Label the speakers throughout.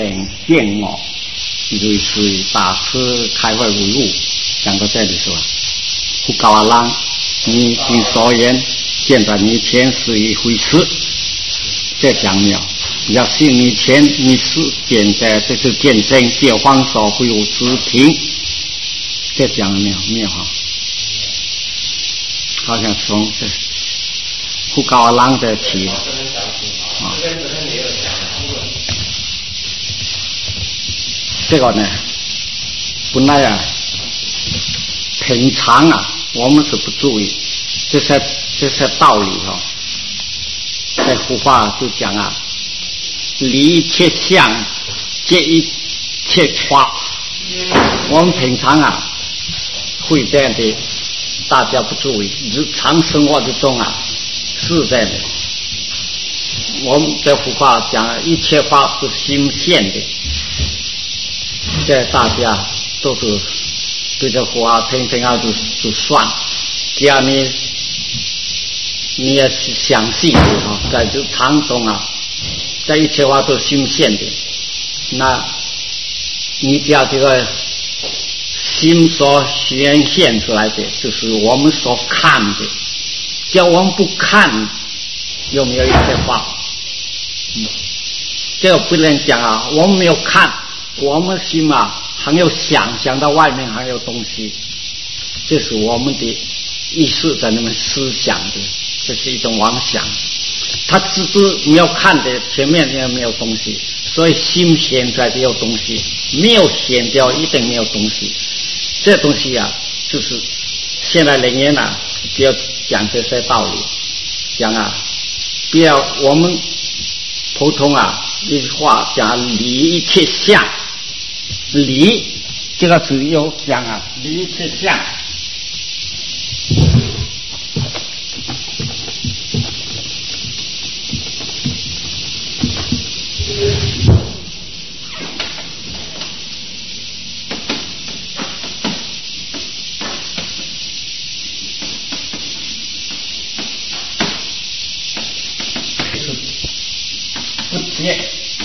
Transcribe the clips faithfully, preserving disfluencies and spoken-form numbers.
Speaker 1: 人见我，类似大师开会无路，讲到这里说，不高阿郎，你听所言，见在你前是一回事，这讲了。要信你前你是现在这是见证借方所会有之听，这讲了没有？没有哈，好像从这不高阿郎的起啊。这个呢，本来啊，平常啊，我们是不注意这些这些道理哈、哦。在佛法就讲啊，离一切相，借一切法。我们平常啊，会这样的，大家不注意，日常生活之中啊，是这样的。我们在佛法讲，一切法是心现的。这大家都是对这佛法听听啊，就就算，只要你你也相信的哈，在这场中啊，在一切法都是心现的，那你只要这个心所显现出来的，就是我们所看的。只要我们不看，有没有一切法？嗯，这个不能讲啊，我们没有看。我们心啊，还有想想到外面还有东西，这是我们的意识在那么思想的，这是一种妄想。他只是没有看的，前面也没有东西，所以心显出来的有东西，没有显掉一定没有东西。这东西啊，就是现在人员啊，就要讲这些道理，讲啊，不要我们普通啊一句话讲离一切相。离这个字有讲啊，离一切相，不接。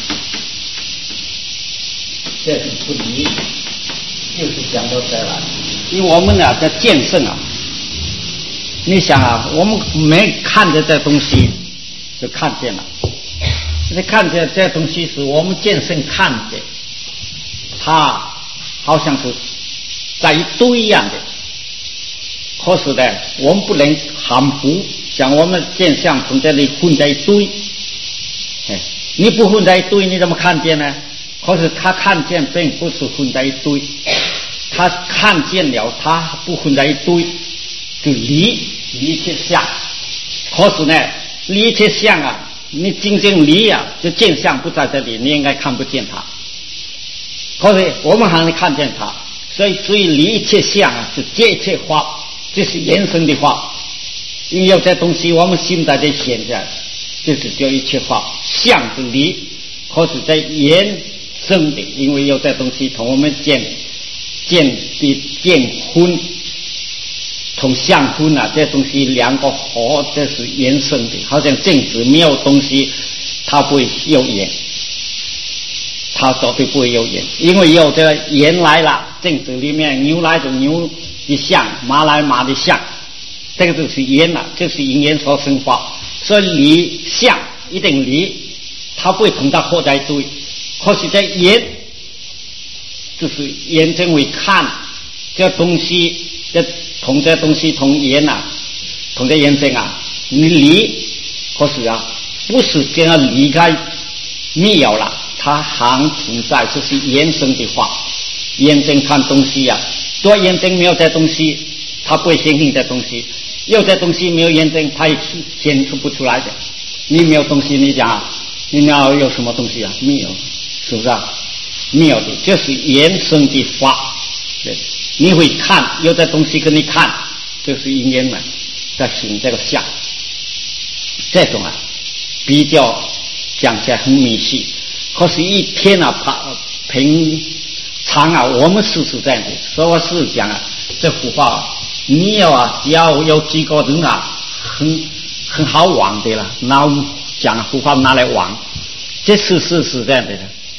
Speaker 1: 这是不离，就是讲到这了。因为我们啊在见证啊，你想啊，我们没看见这东西，就看见了。你看见这东西是我们见证看见，它好像是在一堆一样的。可是呢，我们不能含糊，像我们见相从这里混在一堆。哎，你不混在一堆，你怎么看见呢？可是他看见并不是混在一堆，他看见了，他不混在一堆，就离离一切相。可是呢，离一切相啊，你真正离啊，就见相不在这里，你应该看不见它。可是我们还能看见它，所以所以离一切相啊，是借一切法，这是延伸的法。因为有这东西，我们心在这显在，就是叫一切法，相是离，可是在延。生的，因为有这东西同我们见见的见婚同相婚啊，这东西两个合，这是延伸的。好像镜子没有东西，它不会有眼，它绝对不会有眼，因为有这个眼来了，镜子里面牛来就牛的相，马来马的相，这个就是眼了，就是因缘所生法。所以离相一定离，它不会同它合在一堆。可是在眼，就是眼睛为看这东西，这同这东西同眼啊，同这眼睛啊，你离，可是啊，不是这样离开没有了，它还存在，就是延伸的话。眼睛看东西啊，多眼睛没有这东西，它不会显现这东西；有这东西没有眼睛，它也显出不出来的。你没有东西，你讲你要有什么东西啊？没有。是不是啊？没有的，这是延伸的法。对，你会看，有的东西给你看，就是因缘们在行这个相。这种啊，比较讲起来很迷信。可是，一天啊，平常啊，我们是是这样的。所以我是讲啊，这佛法，你要啊，只要有几个人啊，很很好玩的了，拿讲佛法拿来玩，这是是是这样的。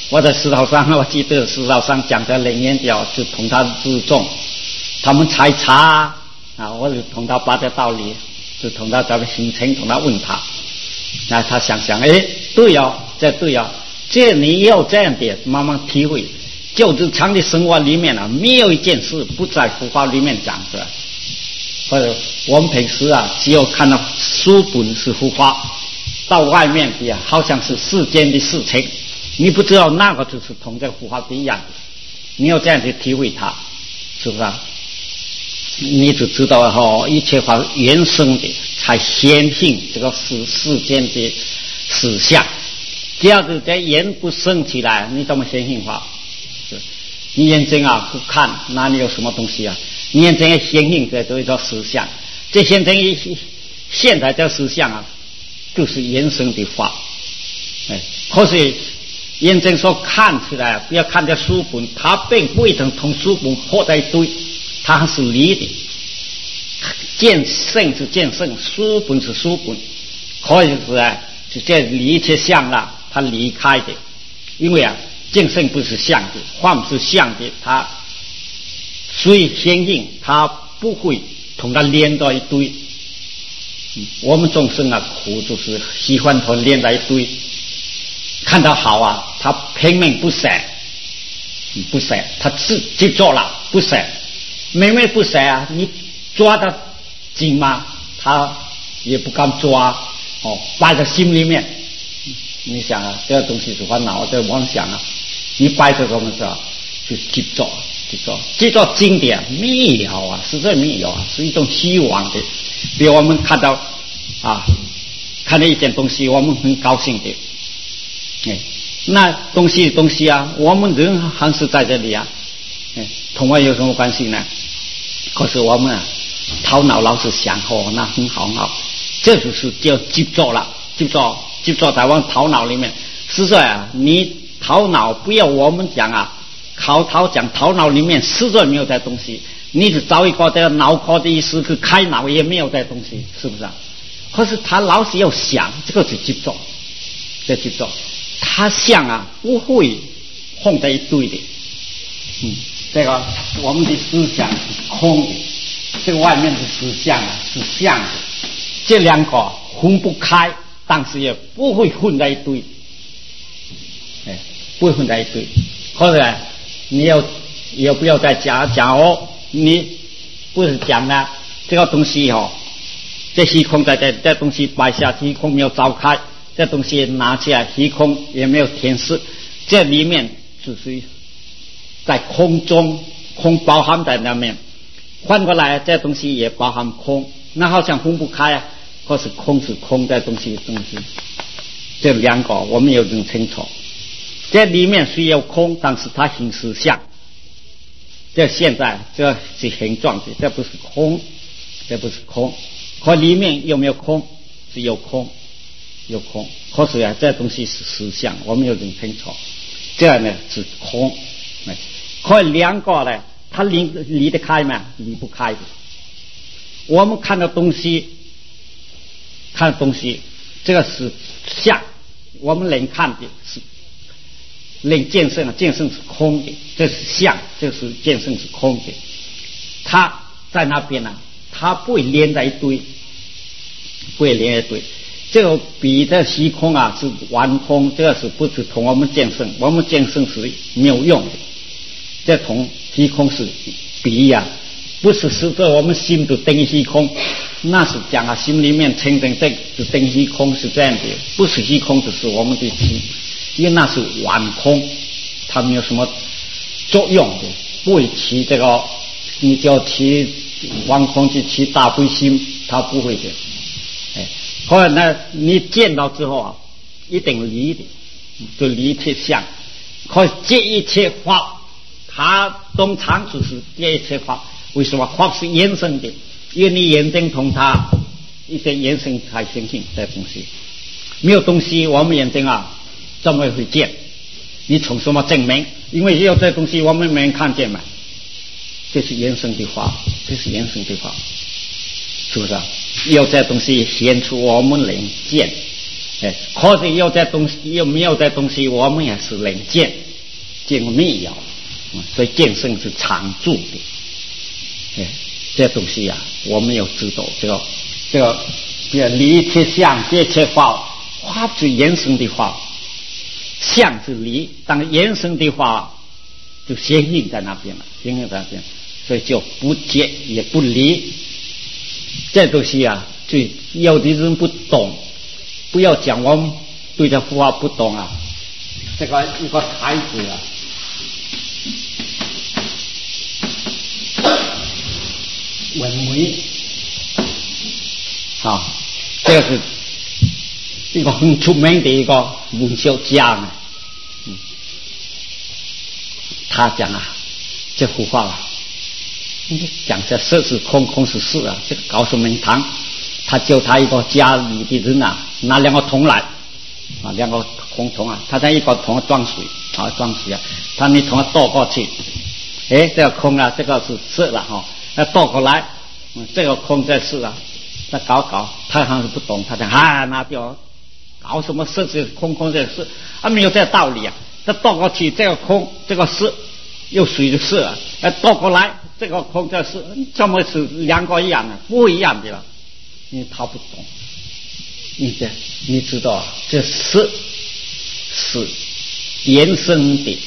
Speaker 1: 我在石头上，我记得石头上讲的灵验表，就同他自重，他们猜查啊，我就同他把这道理，就同他这个形成，同他问他，那他想想，哎，对哦，这对哦，这你要这样的慢慢体会，就日常的生活里面啊，没有一件事不在佛法里面讲的。或者我们平时啊，只有看到书本是佛法，到外面的啊，好像是世间的事情，你不知道那个就是同这个佛法不一样的，你要这样去体会它，是不是啊？你只知道哈，一切法原生的，才显性这个世世间的实相。这样子在眼不生起来，你怎么显性法？你眼睛啊不看，哪里有什么东西啊？你眼睛要显性，这都叫实相。这现在现在这实相啊，就是原生的法。哎，可是眼睛所看出来，不要看这书本，它并不一定同书本合在一堆，它还是离的。见性是见性，书本是书本，可以是啊，就这离切相了，它离开的。因为啊，见性不是相的，幻是相的，它所以显性它不会同它连到一堆。嗯、我们众生啊，苦就是喜欢同连在一堆。看到好啊，他拼命不舍，不舍，他执执着了，不舍，明明不舍啊，你抓得紧吗？他也不敢抓，哦，摆在心里面。你想啊，这个东西是烦恼，这个妄想啊，你摆在什么时候就执着，执着，执着经典没有啊，实在没有啊，是一种虚妄的。比如我们看到啊，看到一件东西，我们很高兴的。哎，那东西东西啊，我们人还是在这里啊，哎，同我有什么关系呢？可是我们啊，头脑老是想哦，那很好很好，这就是叫执着了，执着执着在我们头脑里面。实在啊，你头脑不要我们讲啊，口头讲头脑里面实在没有这东西，你只找一个这个脑壳的意思去开脑也没有这东西，是不是啊？可是他老是要想，这个是执着，这执着。他想啊，不会混在一堆的。嗯，这个我们的思想是空的，这个外面的思想啊是相的，这两个分不开，但是也不会混在一堆。哎，不会混在一堆。或者你要也不要再讲讲哦，你不是讲了这个东西哦，这虚空在这这东西摆下，虚空没有召开。这东西拿起来，虚空也没有填实，这里面就是在空中，空包含在那面。换过来，这东西也包含空，那好像分不开啊。可是空是空，这东西东西，这两个我们要认清楚。这里面虽有空，但是它很实相。这现在这是形状的，这不是空，这不是空。可里面有没有空？是有空。有空，可是啊，这东西是实相，我们要认清楚。这样呢是空，可以两个呢，它离离得开吗？离不开的。我们看到东西，看到东西，这个是相，我们能看的是能见性，见性是空的，这是相，这是见性是空的。它在那边呢、啊，它不会连在一堆，不会连在一堆。这个比的虚空啊是完空，这个是不是同我们见性？我们见性是没有用的，这同虚空是比呀、啊，不是是在我们心就等于虚空，那是讲啊心里面清净这就等于虚空是这样的，不是虚空就是我们的心，因为那是完空，它没有什么作用的，不会起这个，你叫起完空去起大悲心，它不会的，哎。后来呢，你见到之后啊，一定离的，就离切相。可是这一切法，它通常就是这一切法。为什么法是延伸的？因为你眼睛同它一些延伸才相信这东西。没有东西，我们眼睛啊怎么会见？你从什么证明？因为有这东西，我们没人看见嘛。这是延伸的法，这是延伸的法，是不是啊？有这东西显出我们能见， 哎，可是有这东西，有没有这东西，我们也是能见，见没有，嗯，所以见性是常住的。哎，这东西呀、啊，我们要知道这个这个，比如离切相，别切法，法是延伸的法，相是离，当延伸的话就显应在那边了，显应在那边，所以就不结也不离。这东西啊，就有的人不懂，不要讲我们对这佛法不懂啊。这个一个台子啊，文梅啊，这个是一个很出名的一个文学家呢。嗯，他讲啊，这幅画啊，讲这色是空，空是事啊。这个告诉明堂，他叫他一个家里的人啊，拿两个桶来啊，两个空桶啊，他在一个桶装水啊，装水啊，他你桶倒过去，哎，这个空啊，这个是色了哈，那倒过来，嗯，这个空在事啊，他搞搞，他好像是不懂，他讲啊，拿掉，搞什么色是空，空在事啊，没有这个道理啊。这倒过去，这个空，这个事又随着事啊，哎，倒过来，这个空这事怎么是两个一样的？不一样的了，因为他不懂。你这你知道啊，这事是延伸的，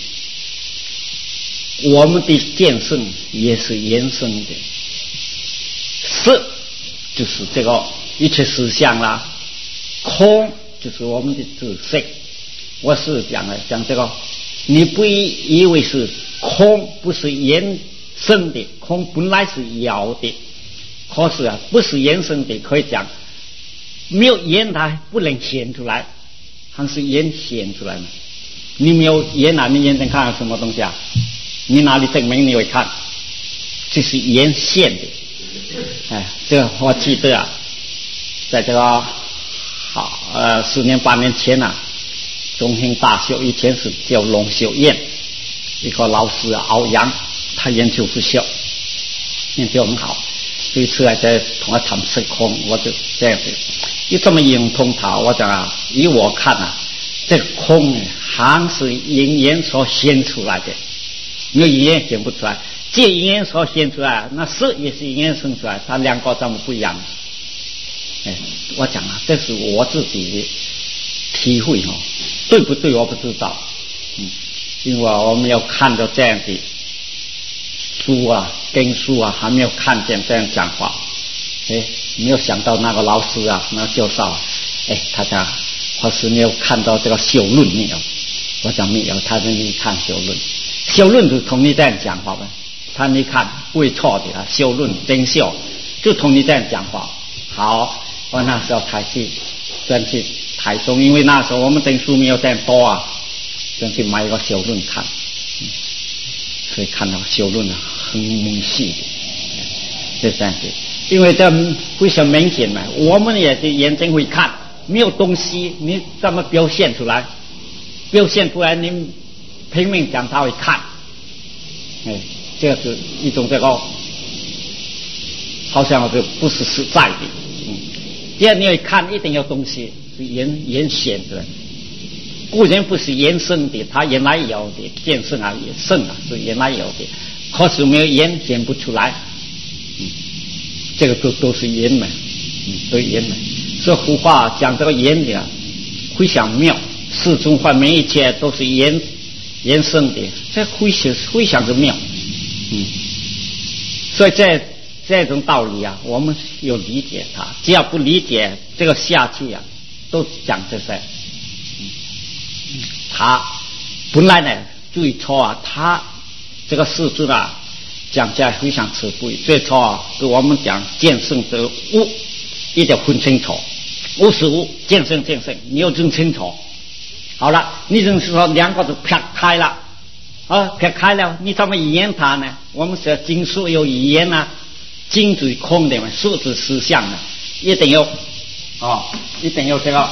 Speaker 1: 我们的见性也是延伸的。事就是这个一切实相啦，空就是我们的自性。我是讲了讲这个，你不以为是空，不是延伸的，空本来是有的，可是啊，不是延伸的，可以讲没有延它不能显出来，还是延显出来呢？你没有延啊，你延能看到什么东西啊？你哪里证明你会看？这是延现的。哎，这个我记得啊，在这个好呃十年八年前啊。中兴大学以前是叫龙秀燕，一个老师啊，敖阳，他研究不秀，研究很好。这一次啊，在同他谈色空，我就这样子，一这么认同他，我讲啊，以我看啊，这个空还是因缘所显出来的，没有因缘显不出来。借因缘所显出来，那色也是因缘生出来，它两个这么不一样。哎，我讲啊，这是我自己的体会哦。对不对？我不知道，嗯，因为我们要看到这样的书啊、经书啊，还没有看见这样讲话，哎，没有想到那个老师啊，那个教授，哎，他讲，或是没有看到这个修论没有？我讲没有，他说你看修论，修论就同你这样讲话呗，他你看不会错的啊，修论真修就同你这样讲话。好，我那时候才去专去。台中，因为那时候我们证书没有这样多啊，就去买一个修论看，嗯，所以看到修论啊很猛细的，就这样子。因为这非常明显嘛，我们也是眼睛会看，没有东西你怎么表现出来？表现出来你拼命讲他会看，哎，这个是一种这个好像是不是实在的，嗯。第二你会看一定有东西。延延显的，固然不是延伸的，它原来有的见性啊，也圣啊，是原来有的，可是没有延显不出来，嗯，这个都都是延门，嗯，都延门。所以佛法讲这个延的啊，非常妙，世中幻灭一切都是延延伸的，这非常非常的妙，嗯，所以这这种道理啊，我们要理解它，只要不理解这个下去啊。都讲这些，嗯，他本来呢最初啊，他这个世尊啊讲起来非常慈悲。最初啊，给我们讲见性的物，一定要分清楚，物是物，见性见性，你要认清楚。好了，你认识说两个都撇开了，啊，撇开了，你怎么语言它呢？我们说经书有语言啊，经最空的嘛，数字实相的，一定要。哦，一定要这个，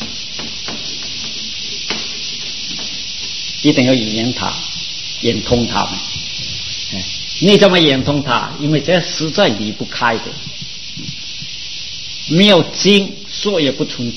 Speaker 1: 一定要言它，言通它们。哎，你怎么言通它？因为这实在离不开的，没有经说也不存在，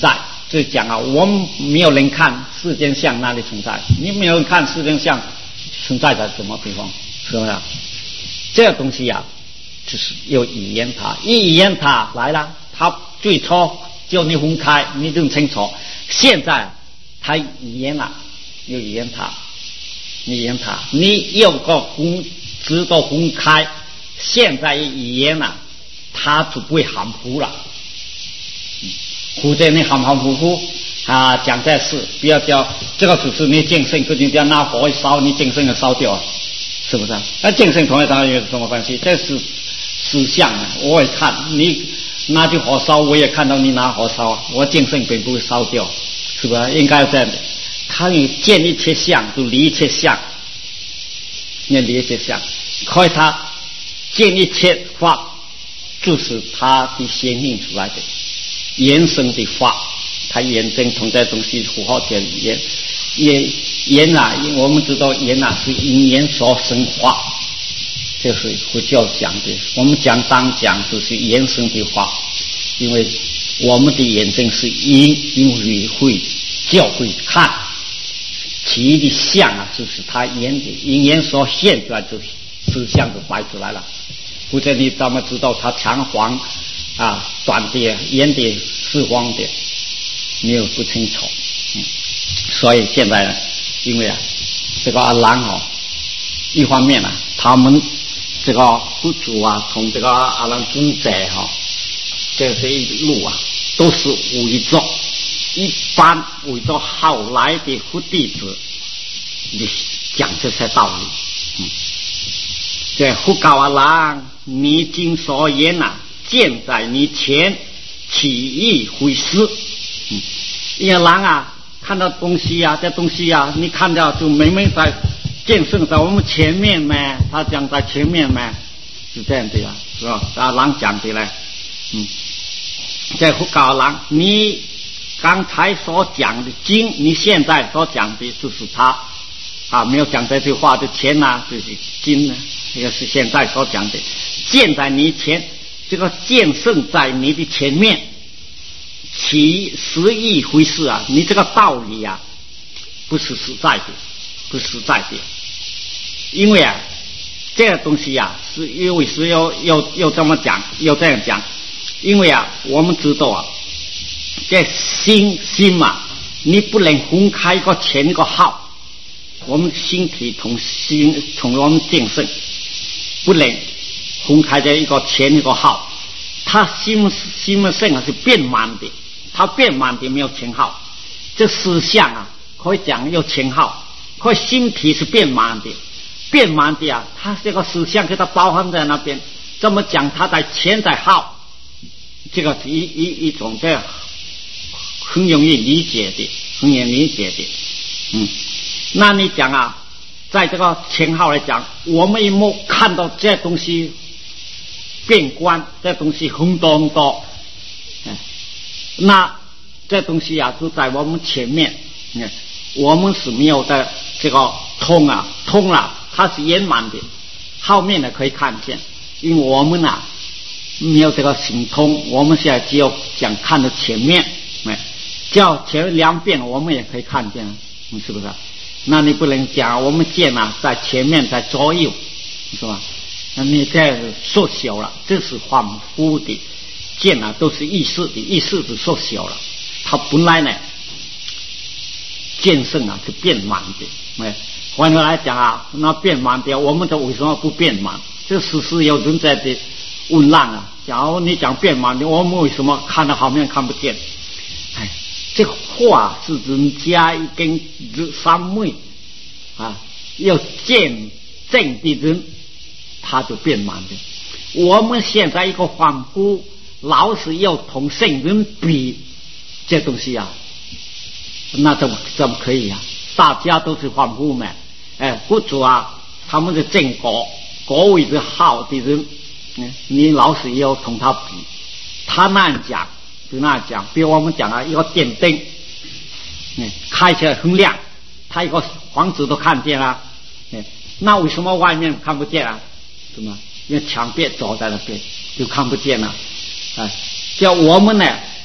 Speaker 1: 就讲啊，我们没有人看世间相哪里存在，你没有人看世间相存在在什么地方，是不是？这个东西啊，就是有语言它，一语言它来了，它最初叫你分开，你就清楚。现在它语言了，有语言它，语言它，你有个分知道分开，现在语言了，它就不会含糊了。或者你含含糊糊啊，讲这事，不要叫这个只是你精神，肯定不要拿火一烧，你精神就烧掉了，是不是？那精神同一当然有什么关系？这是实相啊！我也看你拿起火烧，我也看到你拿火烧，我精神并不会烧掉，是不是？应该这样的。他有见一切相，就离一切相，你离一切相，可以他见一切法，就是他的显现出来的。延伸的法，它验证同这东西符号叫言言言啊，我们知道言啊是因言所生法，这是佛教讲的。我们讲当讲就是延伸的法，因为我们的验证是因因为会教会看，其余的相啊就是它言的因言所现出来，就实相就摆出来了。或者你怎么知道它长黄？啊，短的、圆的、是光的，没有不清楚。嗯，所以现在呢，因为啊，这个阿郎哦，一方面呢、啊，他们这个佛祖啊，同这个阿郎尊者哈、哦，这这一路啊，都是为着一般为着后来的佛弟子，你讲这些道理。嗯，这佛告阿郎，你今所言啊。见在你前，起意回思。嗯，因为人啊，看到东西啊，这东西啊，你看到就明明在见证在我们前面嘛，他讲在前面嘛，是这样的呀，是吧？啊，人讲的嘞，嗯，在佛告人，你刚才所讲的经，你现在所讲的就是他啊，没有讲这句话的前啊，就是经呢，也是现在所讲的，见在你前。这个见证在你的前面，其实一回事啊！你这个道理啊，不是实在的，不是实在的。因为啊，这个东西啊，是因为是要要要这么讲，要这样讲。因为啊，我们知道啊，这心心嘛，你不能分开一个前一个后。我们心体同心，从我们见证不能。分开在一个前一个后，它心心性啊是变满的，它变满的没有前后。这思想啊可以讲有前后，可以心体是变满的，变满的啊，它这个思想给它包含在那边。这么讲，它在前在后，这个一一一种这很容易理解的，很容易理解的。嗯，那你讲啊，在这个前后来讲，我们一摸看到这东西。变观这东西很多很多，嗯，那这东西啊就在我们前面，嗯，我们是没有的这个通啊通了，它是圆满的，后面呢可以看见，因为我们啊没有这个行通，我们现在只有想看到前面，哎，叫前两遍我们也可以看见，嗯，是不是？那你不能讲我们见啊在前面在左右，是吧？那你这缩小了，这是恍惚的见啊，都是意识的，意识是缩小了。它本来呢，见证啊是变满的。哎，换句来讲啊，那变满的，我们的为什么不变满？这时时有人在的问浪啊。假如你讲变满的，我们为什么看到后面看不见？哎，这话是人家一根三昧啊，要见证的人。它就变满的。我们现在一个恍惚，老是要同圣人比，这东西啊，那怎么怎么可以啊？大家都是恍惚嘛，哎，佛祖啊，他们的正果果位是好的人，嗯，你老是要同他比，他那样讲就那样讲，比如我们讲啊，一个电灯，嗯，开起来很亮，他一个房子都看见了，嗯，那为什么外面看不见啊？什么？因为墙壁走在那边就看不见了，哎，叫我们呢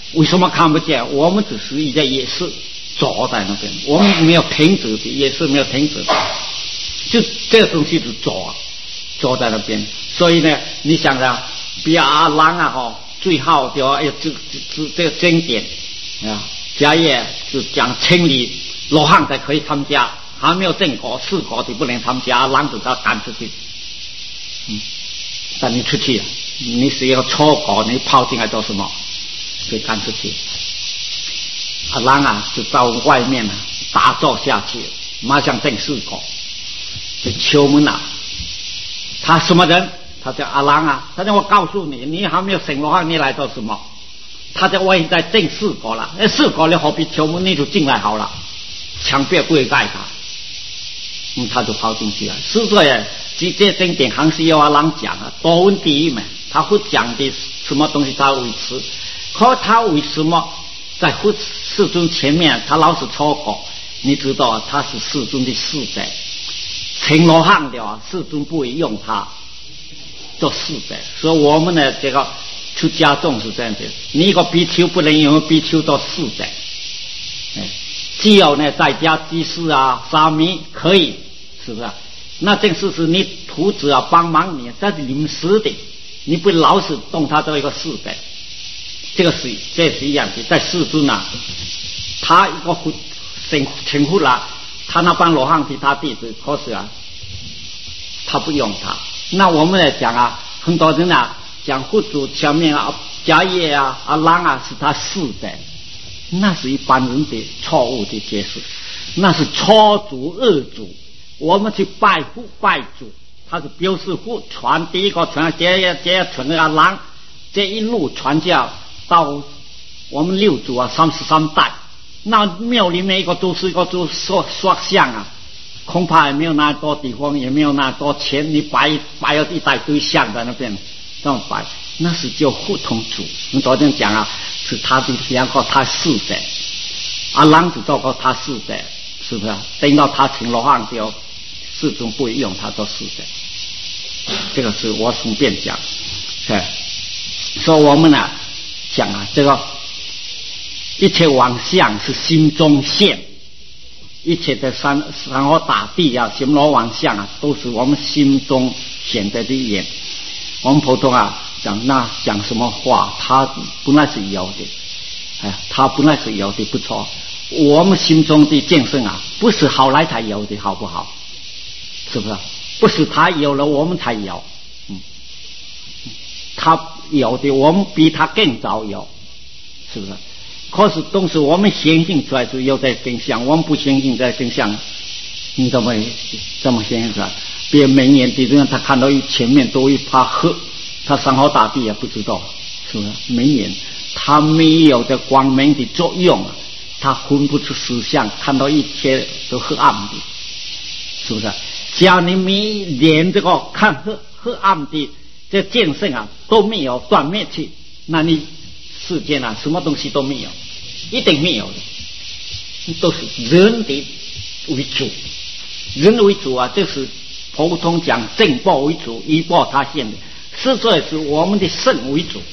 Speaker 1: 为什么看不见？我们只是一个也是坐在那边，我们没有停止的，也是没有停止的，就这个东西是坐坐在那边。所以呢，你想想，比阿郎啊哈，最好的要这这这个经典啊，家业就讲清理罗汉才可以参加，还没有正果四果的不能参加，阿郎就要赶出去。嗯，但你出去了，你是一个初果，你跑进来做什么？被赶出去。阿郎啊，就到外面啊打坐下去，马上正四果，就敲门啊。他什么人？他叫阿郎啊。他说我告诉你，你还没有醒罗汉，你来做什么？他在外在正四果了，那四果你何必敲门？你就进来好了，墙壁跪盖他。嗯，他就跑进去了。是这样，这这经典还是要阿郎讲啊，多闻第一嘛，他会讲的什么东西他维持，可他为什么在世尊前面他老是错过？你知道啊，他是世尊的侍者，成罗汉的啊，世尊不会用他做侍者，所以我们的这个出家众是这样子，你一个比丘不能用比丘做侍者。只有呢在家居士啊沙弥可以，是不是？那正是是你徒子啊帮忙你，这是临时的，你不老是动他做一个侍者，这个是这是一样的。在世尊啊，他一个成成佛了，他那帮罗汉是他弟子，可是啊他不用他。那我们来讲啊，很多人啊讲佛祖前面啊迦叶啊阿郎啊是他侍者，那是一般人的错误的解释，那是错祖恶祖。我们去拜父拜祖，他是表示父传第一个传，这这传阿郎，这一路传教到我们六祖啊三十三代，那庙里面一个都是一个都塑塑像啊，恐怕也没有那多地方，也没有那多钱，你摆摆了一大堆像在那边这么摆，那是叫互通主。你昨天讲啊，是他的两个他侍者，阿郎子做过他侍者，是不是？等到他成罗汉就世尊不会用他做侍者，这个是我顺便讲。是，所以我们啊讲啊，这个一切妄想是心中现，一切的山山河大地啊，什么妄想啊，都是我们心中显得的眼。我们普通啊讲那讲什么话，他本来是有的，哎，他本来是有的，不错。我们心中的见证啊，不是后来才有的，好不好？是不是？不是他有了我们才有，嗯，他有的我们比他更早有，是不是？可是都是我们显现出来是有在真相，我们不显现在真相，你怎么怎么显现出来？别人明眼的人他看到前面都一趴河，他山河大地也不知道，是不是？明眼他没有的光明的作用，他分不出实相，看到一切都黑暗的，是不是？只要你没连这个看黑黑暗的这见证啊都没有断灭去，那你世间啊什么东西都没有，一定没有的，都是人的为主，人为主啊，就是普通讲正报为主，依报他现的，实在是我们的圣为主。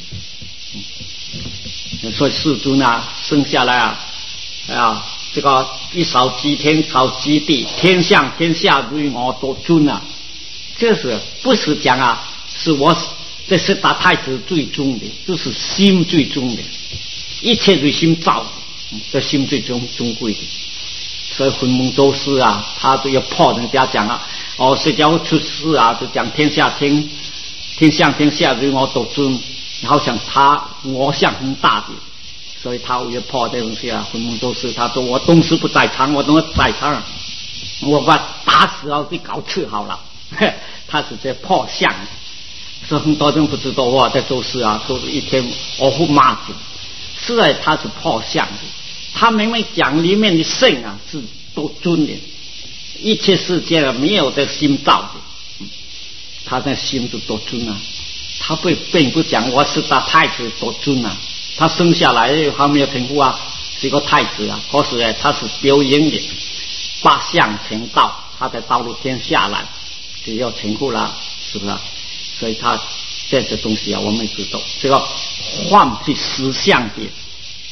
Speaker 1: 嗯、所以世尊啊生下来啊啊这个一扫极天扫极地，天上天下如我所尊啊，这是不是讲啊是我这是大太子最终的，就是心最终的，一切是心造的，嗯、这心最终尊贵的。所以魂梦周师啊，他都要破人家讲啊，哦，谁叫出世啊，就讲天下天天上天下如我所尊，好像他我相很大的。所以他也破这东西啊，魂梦周师他说我东西不在场，我东西在场，我把打死了就搞去好了。他是在破相，所以很多人不知道哇，在周师啊都是一天哦呼骂子，是在他是破相的。他明明讲里面的圣啊是多尊的，一切世界啊没有这心造的，嗯、他的心是多尊啊，他不并不讲我是大太子多尊啊。他生下来还没有成父啊，是一个太子啊。可是呢，他是表演的，八相成道，他在道路天下来，就要成父了，是不是？所以他这些东西啊，我们知道，这个换去实相的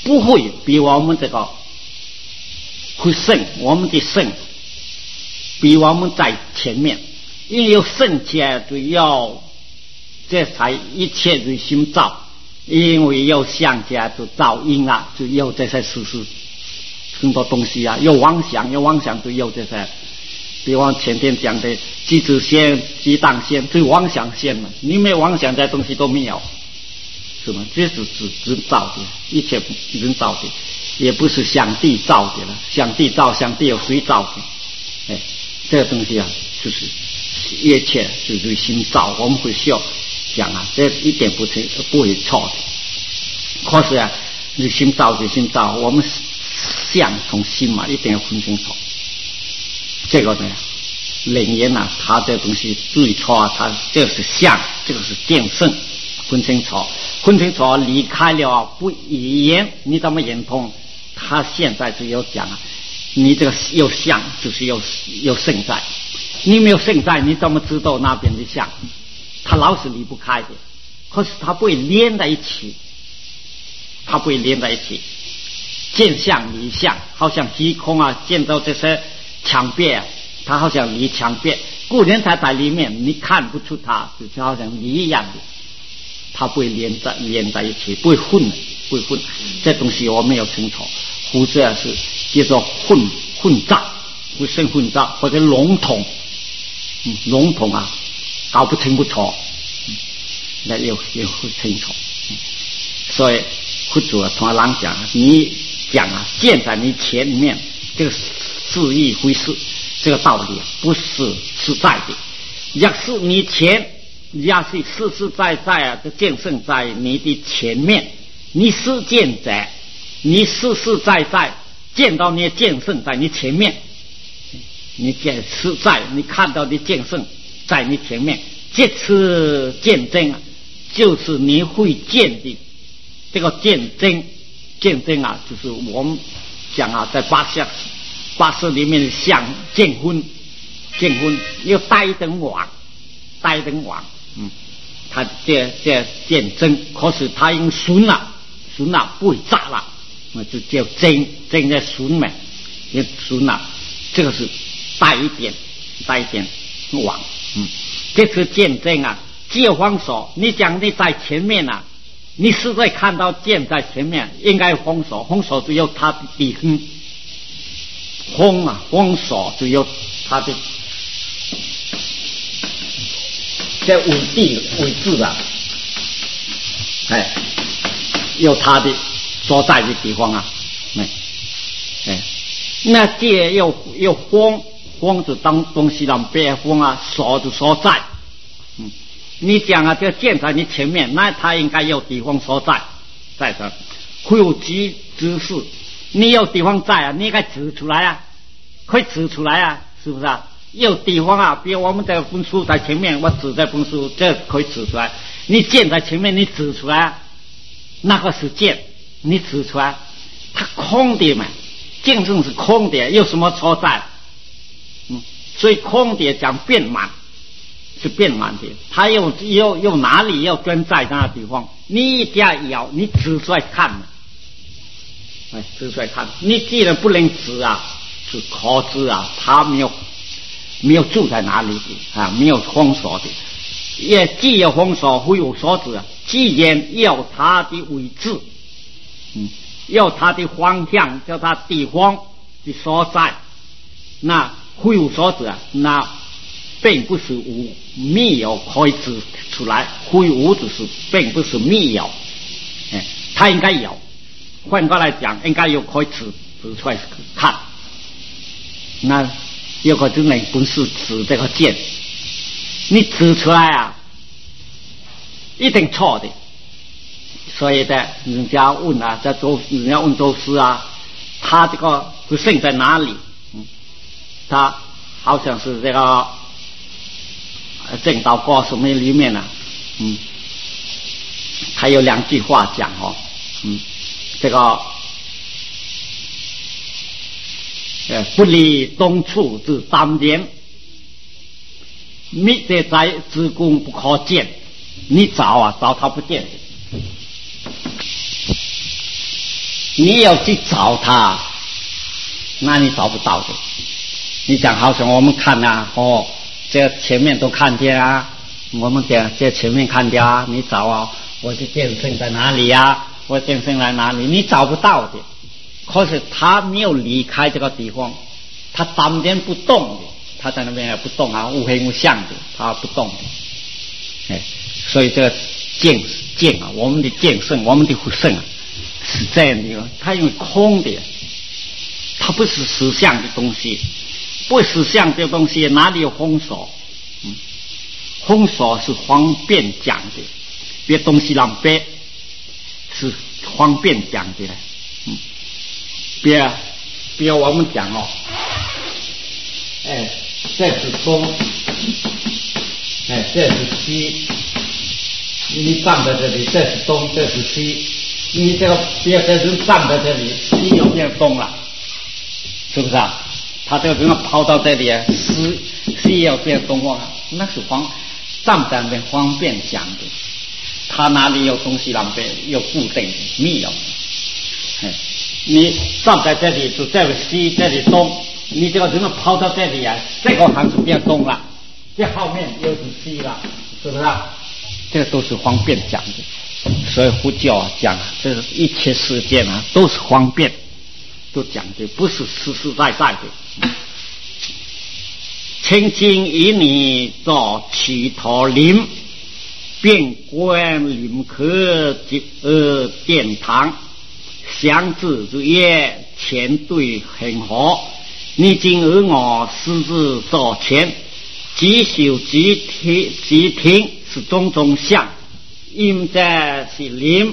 Speaker 1: 不会比我们这个会胜，我们的胜比我们在前面，因为有胜前就要这才一切随心造，因为有想家就造因啊，就有这些事实很多东西啊，有妄想，有妄想就有这些。比方前天讲的鸡子先、鸡蛋先，就妄想先嘛。你没有妄想，这东西都没有，是吗？这是指人造的，一切人造的，也不是上帝造的了。上帝造，上帝有谁造的？哎，这个东西啊，就是一切就是心造。我们会需要讲啊，这一点不成不会错的。可是啊，你心造就心造，我们想从心嘛，一定要分清楚。这个呢，灵言啊，他这东西对错啊，他这个是相，这个是见胜，分清楚，分清楚离开了不语言，你怎么认同？他现在就有讲啊，你这个有相就是有有胜在，你没有胜在，你怎么知道那边的相？他老是离不开的，可是他不会连在一起，他不会连在一起，见相离相，好像虚空啊，见到这些。墙壁啊，它好像离墙壁，故人才在里面，你看不出它，就好像离一样的，它不会连在连在一起，不会混，不会混。这东西我没有清楚，或者是叫做混混杂，会生混杂或者笼统，嗯，笼统啊，搞不清不楚，嗯，那又又会清楚。嗯、所以佛祖啊，同人讲，你讲啊，见在你前面，这个。是一回事，这个道理不是实在的。要是你前，要是实实在在啊，这见胜在你的前面，你是见者，你实实在在见到你的见胜在你前面，你见实在，你看到的见胜在你前面，这次见证啊，就是你会见的这个见证，见证啊，就是我们讲啊，在八相。八识里面想见昏，见昏要带灯网，带灯网，嗯，他这这见真，可是他用顺了，顺了不会炸了，那就叫真真在顺嘛，也顺了，这个是带一点，带一点网，嗯，这次见真啊，借方手，你讲你在前面啊，你实在看到剑在前面，应该封锁，封锁只有他的底哼。封啊，封锁就有他的这位地位置啊，哎，有他的所在的地方啊，哎，哎，那界又又封，封就当东西让别封啊，锁就所在，嗯，你讲啊，这剑在你前面，那他应该有地方所在，在这会有机之事。你有地方在啊，你应该指出来啊，可以指出来啊，是不是啊？有地方啊，比如我们这本书在前面，我指这本书，这可以指出来。你剑在前面，你指出来啊，那个是剑，你指出来，它空的嘛，剑正是空的，有什么所在？嗯，所以空的讲变满，是变满的，它有有有哪里要跟在那个地方，你一定要咬，你指出来看嘛。哎，指出来看，你既然不能指啊，是可知啊，他没有没有住在哪里的啊，没有封锁的，也既有封锁，会有所指啊。既然要他的位置，嗯，要他的方向，叫他地方的所在，那会有所指啊，那并不是无没有可以指出来，会无就是并不是没有，哎，他应该有。换过来讲，应该有可以指指出来看。那有个真人不是指这个剑，你指出来啊，一定错的。所以的，人家问啊，在周人家问周师啊，他这个不胜在哪里？嗯，他好像是这个正道歌什么里面呢、啊？嗯，他有两句话讲哦，嗯。这个呃不离东处之当年，密者在之功不可见，你找啊找他不见。 你要去找它，那你找不到的。你讲好像我们看啊，哦，这前面都看见啊，我们这这前面看见啊，你找啊，我的电声在哪里啊？我电声在哪里？你找不到的。可是他没有离开这个地方，他当边不动的，他在那边也不动啊，无黑无相的，他不动的。哎，所以这个见见啊，我们的见圣，我们的护圣啊，是这样的，它因为空的，它不是实相的东西，不实相的东西哪里有空所？嗯，空所是方便讲的，别东西让别是方便讲的，嗯，别别我们讲哦，哎，这是东，哎，这是西。你站在这里，这是东，这是西。你这个别个人站在这里，西又变东了，是不是啊？他这个人跑到这里，西西又变东了，那是方站在那边方便讲的。他哪里有东西让别有固定的没有？哎，你站在这里就这里西，这里东，你这个人跑到这里啊，这个行是变东了，这后面又是西了，是不是啊？这个都是方便讲的，所以佛教啊讲，这一切世界啊都是方便，都讲的不是实实在在的。清净以你作其陀林，遍观林客及而殿堂，相知之业，前对恒河。你今而我师之所前，即修即听即听。是种种相，因者是灵，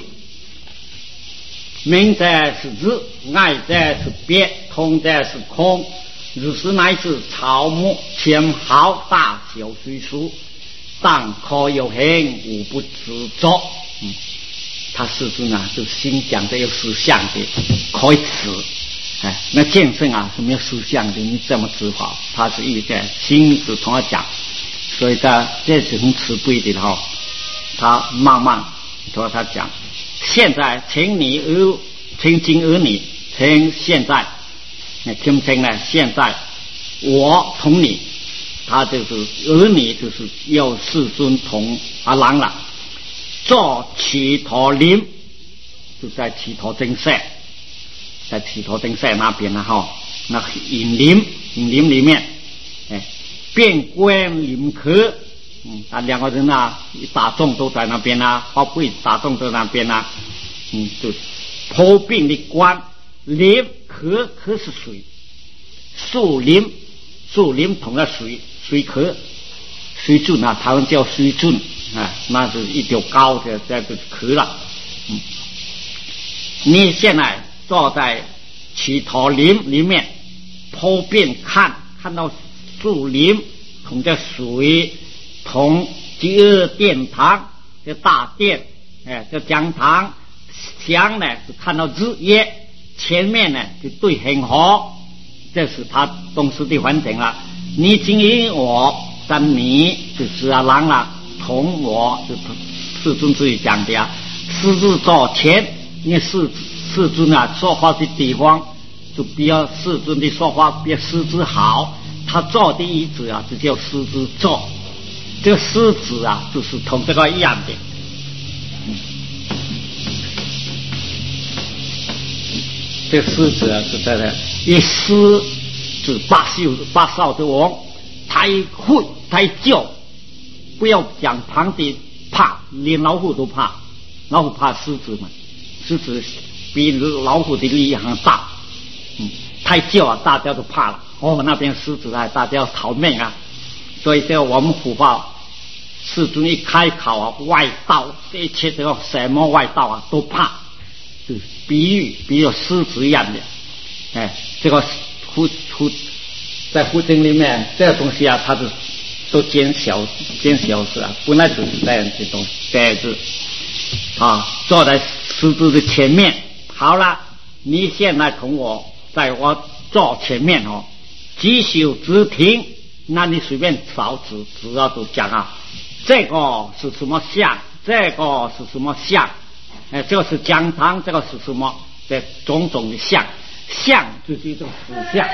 Speaker 1: 明者是智，爱者是别，通者是空。如是乃至草木千毫大小虽殊，但可有形，无不知作。嗯，他是指呢，就心讲的有实相的，可以指。哎，那见证啊是没有实相的，你怎么知法？他是一个心是同样讲。所以他这是很慈悲的哈，他慢慢和他讲，现在请你儿，请今儿女，请现在，那听不听呢？现在我同你，他就是儿女，就是要世尊同阿郎了，做祈陀林，就在祈陀真塞，在祈陀真塞那边呢哈，那引林引林里面，哎。遍观林客，嗯，啊，两个人啊，大众都在那边啊，包括大众都在那边啊，嗯，就破并的观林客，客是水，树林树林同的水水客，水圳啊，他们叫水圳啊，那是一条高的这个河了，嗯，你现在坐在祈陀林里面，破并看看到。树林同这水，同第二殿堂，这大殿，哎，这讲堂，香呢是看到日夜，前面呢就对恒河，这是他东西的环境了。你经营我，但你就是阿郎了，同我就世尊自己讲的啊，狮子座前，因为世世尊啊说话的地方就比较世尊的说话比狮子好。他坐的椅子啊，就叫狮子座。这个狮子啊，就是同这个一样的。嗯、这个狮子啊，是在这一狮是八少八少的王，他一会他一叫，不要讲旁的怕，连老虎都怕，老虎怕狮子嘛，狮子比老虎的力量大。嗯，他一叫啊，大家都怕了。我们那边狮子啊，大家要逃命啊，所以这个我们虎豹世尊一开口啊，外道这一切这个什么外道啊都怕，就是比喻比如狮子一样的，哎，这个护护在护经里面这个东西啊，它是都减小减小是啊，本来就是这样的东西，这样子啊，坐在狮子的前面，好了，你现在同我在我坐前面哦。即修直听，那你随便找指，只要都讲啊，这个是什么相，这个是什么相，哎，这个是讲堂，这个是什么， 这种种的相，相就是一种实相，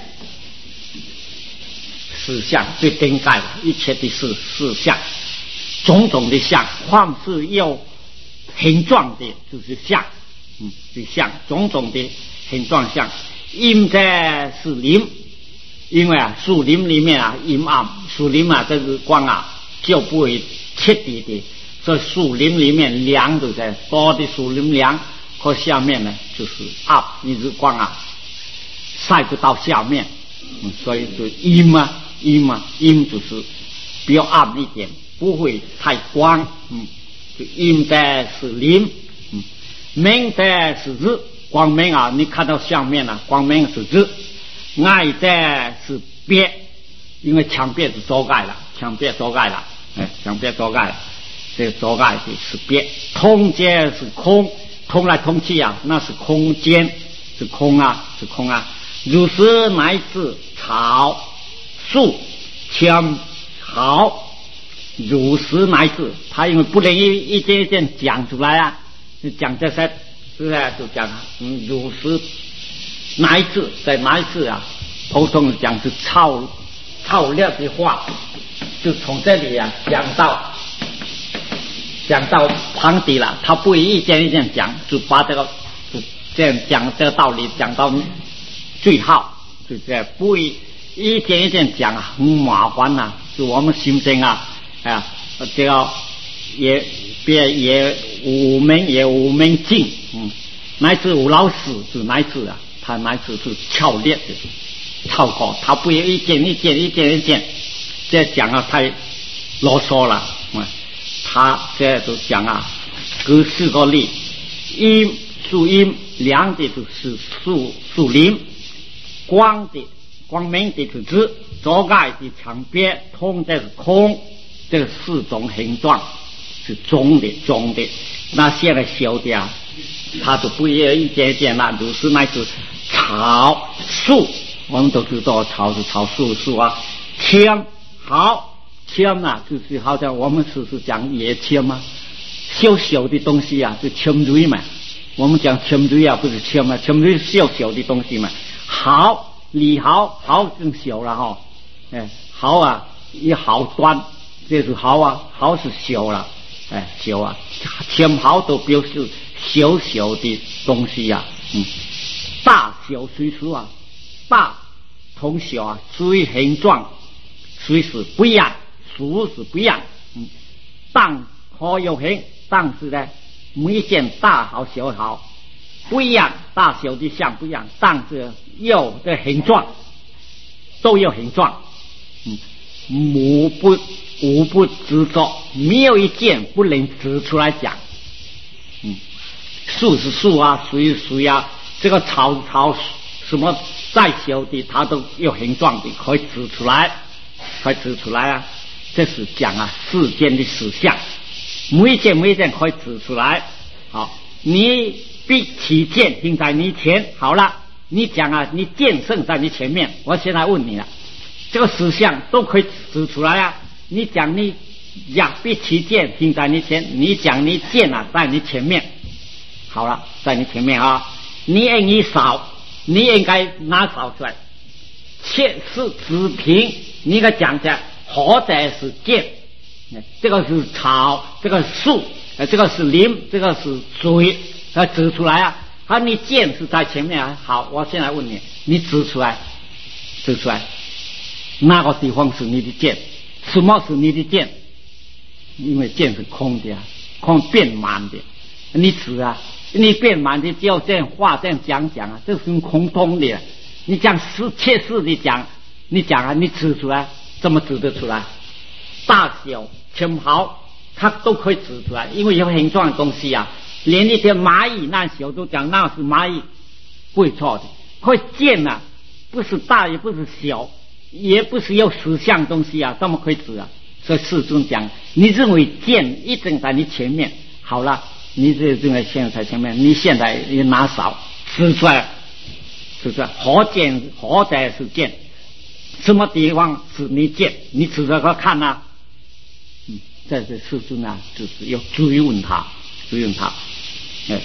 Speaker 1: 实相最顶盖一切的是实相，种种的相，凡是有形状的就是相，嗯，是相，种种的形状相。阴在是林，因为啊树林里面啊阴暗，树林啊这个光啊就不会彻底的，所以树林里面凉都在多的树林凉，和下面呢就是暗，一日光啊晒不到下面，嗯，所以就阴啊阴啊阴就是比较暗一点，不会太光，嗯，就阴在是林，嗯，明在是日。光明啊，你看到下面啊，光明是日，暗在是别，因为墙壁是遮盖了，墙壁遮盖了，哎，墙壁遮盖了，这个遮盖的是别，空间是空，通来通去啊，那是空间，是空啊，是空啊。如是乃至草树枪毫，如是乃至，他因为不能一一件一件讲出来啊，就讲这些。是不是就讲嗯，如是乃至在乃至啊，普通讲是超超略的话，就从这里啊讲到讲到旁底了，他不会一件一件讲，就把这个就这样讲这个道理讲到最后，就这样不会一件一件讲啊，很麻烦呐、啊，就我们心生啊啊这个也别也无名也无名尽，嗯，乃至无老死就乃至啊，他乃至是巧烈的超过，他不要一件一件一件一件，这讲啊太啰嗦了，嗯，他这就讲啊，各四个例，阴树阴凉的就是树树林，光的光明的是指，遮盖的墙壁，通的是空，这四种形状。是中的中的，那现在小的啊，它就不要一件一件了。如是乃至草树，我们都知道草是草树树啊。枪好枪啊，就是好像我们是是讲野枪嘛，小小的东西啊，就枪蕊嘛。我们讲枪蕊啊，不是枪嘛，枪蕊小小的东西嘛。好李好好更小了哈，哎好啊，一毫端，这是好啊，好是小了。哎，小啊，千毫都表示小小的东西呀、啊，嗯，大小随时啊，大同小啊，所以形状随时不一样，属是不一样，嗯，但可有形，但是呢，每一件大好小好不一样，大小的相不一样，但是有的形状都有形状，嗯，无不。无不知道，没有一件不能指出来讲。嗯，树是树啊，水是水啊，这个草草什么再小的，它都有形状的，可以指出来，可以指出来啊。这是讲啊世间的实相，每一件每一件可以指出来。好，你必起见停在你前，好了，你讲啊，你见圣在你前面，我现在问你了，这个实相都可以指出来啊。你讲你呀，必其剑停在你前，你讲你剑啊在你前面，好了，在你前面啊，你应一扫，你应该拿扫出来，切是指平，你应该讲讲何者是剑，这个是草，这个是树，这个是林，这个是水，要指出来啊。好，你剑是在前面啊，好，我现在问你，你指出来，指出来，哪个地方是你的剑？什么是你的剑？因为剑是空的啊，空变满的。你指啊，你变满的只有这样话这样讲讲啊，这是空通的。你讲实切实的讲，你讲啊，你指出来，怎么指得出来？大小轻薄，它都可以指出来，因为有形状的东西啊，连一条蚂蚁那小都讲那是蚂蚁，不会错的。可以剑啊，不是大也不是小。也不是有实相东西啊，怎么可以指啊？所以世尊讲，你认为剑一直在你前面，好了，你这认为剑在前面，你现在你拿扫指出来，指出来何剑何者是剑？什么地方是你剑？你指着他看啊，嗯，这是世尊啊，就是要追问他，追问他，哎，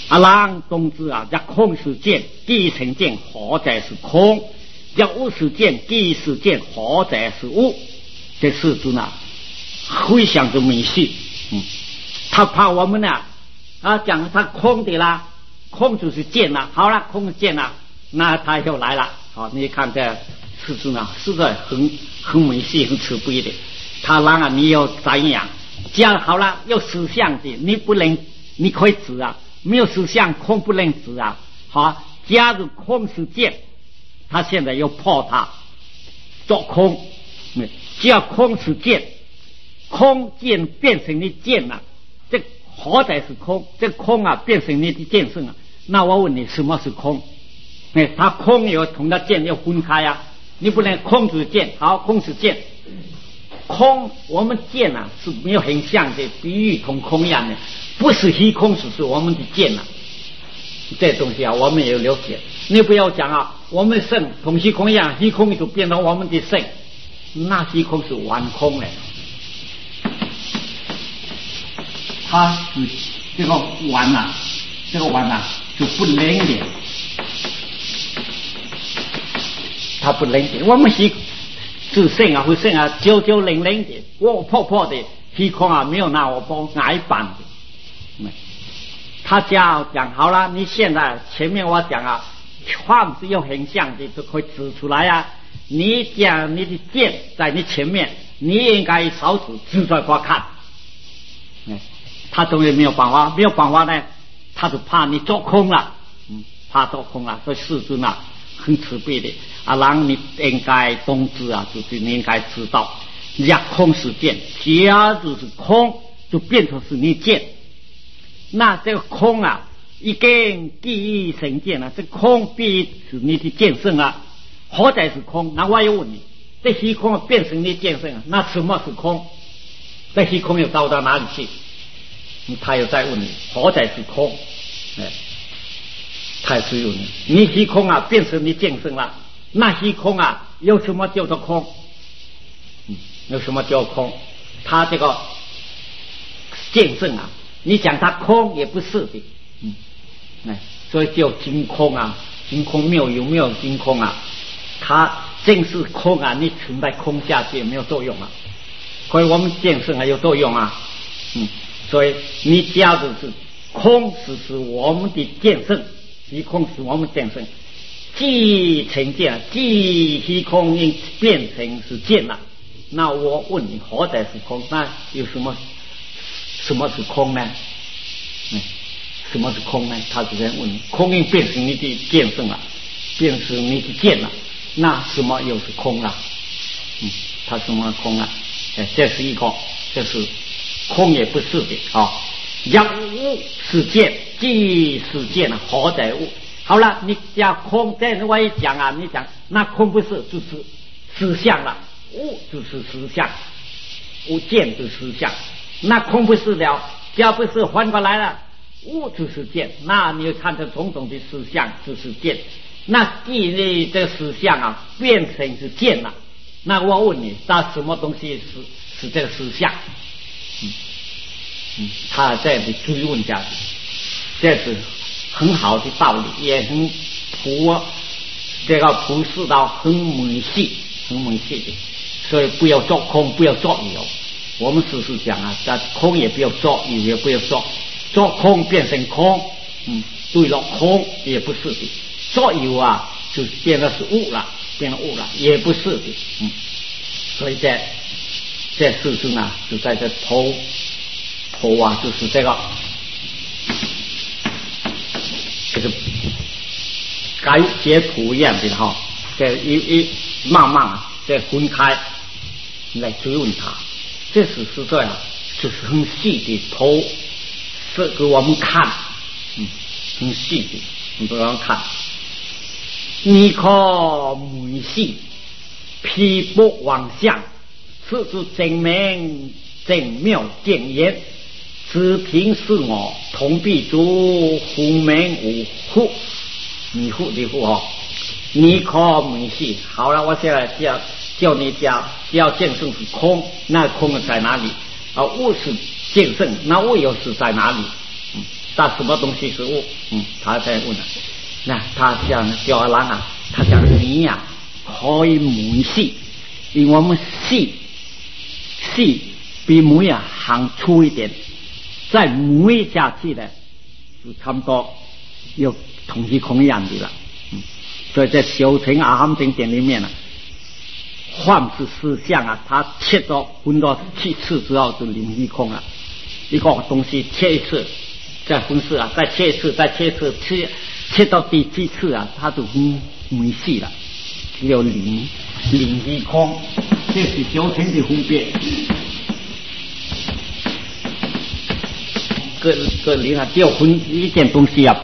Speaker 1: 阿郎冬至啊，这空是见，地成见，何在是空？这物是见，地是见，何在是物？这世尊啊，非常的迷信。嗯，他怕我们呢啊讲他空的啦，空就是见啦。好了，空是见啦，那他又来了。好，你看这世尊啊，实在很很迷信，很慈悲的。他让啊，你要怎样？这样好了，有实相的，你不能，你可以指啊，没有实相，空不能指啊。好，假如空是见，他现在又破它，做空。只要空是见，空见变成你见了，这何在是空？这空啊，变成你的见性啊。那我问你，什么是空？哎，它空有同它见要分开啊，你不能空是见，好，空是见。空我们见啊是没有很像的，比喻同空一样的，不是虚空，只是我们的见啊。这东西啊，我们也有了解。你不要讲啊，我们肾同虚空一样，虚空就变成我们的肾，那虚空是完空的。它是这个完啊，这个完啊就不灵的，它不灵的。我们虚是肾啊，会肾啊，九九零零的，我破破的虚空啊，没有拿我包矮板的。他讲讲好了，你现在前面我讲啊，ความ是有很像的就可以指出来啊。你讲你的剑在你前面，你应该少指指出来给我看。他终于没有办法，没有办法呢，他就怕你做空了，嗯，怕做空了，所以世尊啊很慈悲的啊，让你应该懂知啊，就是你应该知道，若空是见，假如是空，就变成是你见。那这个空啊，一根第一成见啊，这空必是你的见性啊，何在是空？那我又问你，这虚空变成你见性啊，那什么是空？这虚空又到到哪里去？他又在问你，何在是空？哎，他也是问你，你虚空啊变成你见性了，那虚空啊有什么叫做空？嗯，有什么叫空？他这个见性啊。你讲它空也不是的，嗯，哎，所以叫真空啊，真空谬有没有真空啊？它正是空啊，你存在空下去也没有作用啊。所以我们见性还有作用啊，嗯，所以你假如是空，是是我们的见性，虚空是我们见性，既成见，既虚空应变成是见了。那我问你，何在是空？那有什么？什么是空呢？嗯，什么是空呢？他只在问你，空应变成你的见性了，变成你的见了，那什么又是空了？嗯，它什么空了？哎，这是一个，这是空也不是的啊。要物是见，即是见，何在物？好了，你讲空，这我一讲啊，你讲那空不是就是实相了，物就是实相，物见就是实相。那空不是了，假不是换过来了，物就是见，那你就看这种种的实相就是见。那既你这个实相啊变成是见了，那我问你，那什么东西是是这个实相？嗯嗯，他这样的追问下去，这是很好的道理，也很普这个普世到很迷信，很迷信的，所以不要做空，不要做有。我们时时讲啊，但空也不要做，有也不要做，做空变成空，嗯，对了，空也不是的，做有啊，就变得是物了，变成物了，也不是的，嗯，所以在在世尊啊，就在这头头啊，就是这个这个改解谱一样的哈，这一一慢慢啊，再分开来追问他。这是实在啊，就是很细的头，是给我们看，嗯，很细的，你给我们看。你可迷信，批不妄想，此之正明正妙见言，只凭是我同必诸虎明无虎，迷糊的糊哦。你可迷信，好了，我现在叫叫你讲。要见性是空，那空在哪里？啊，物是见性，那物又是在哪里？嗯， 但什么东西是物？嗯，他在问了。那他讲叫人啊，他讲你呀、啊、可以梅细，因为我们细细比梅啊还粗一点，再梅下去呢，就差不多有统计空一样的了。嗯，所以在修成阿含经典里面呢、啊。幻是思想啊，它切到分到七次之后就灵虚空了。一个东西切一次，再分次啊，再切一次，再切一次，切切到第七次啊，它就分没戏了，只有灵灵虚空，这是修成的分别。个个灵啊，只有分一件东西啊。